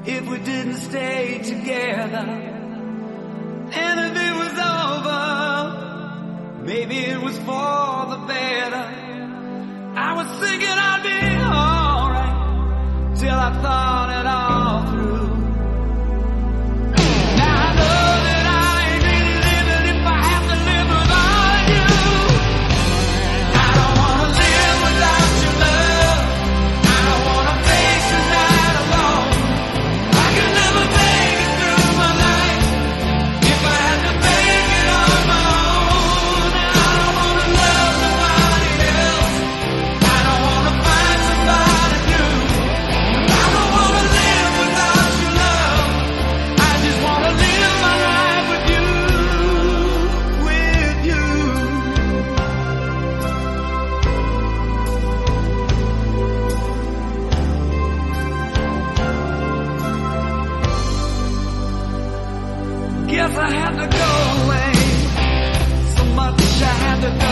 if we didn't stay together. And if it was over, maybe it was for the better. I was thinking I'd be alright till I thought it all through. Now I know that I ain't really living if I have to live without you. I don't wanna live without your love. I don't wanna face the night alone. I could never make it through my life if I had to make it on my own. And I don't wanna love nobody else. I don't wanna find somebody new. I don't wanna live without your love. I just wanna live my life with you, with you. Guess I had to go away. So much I had to go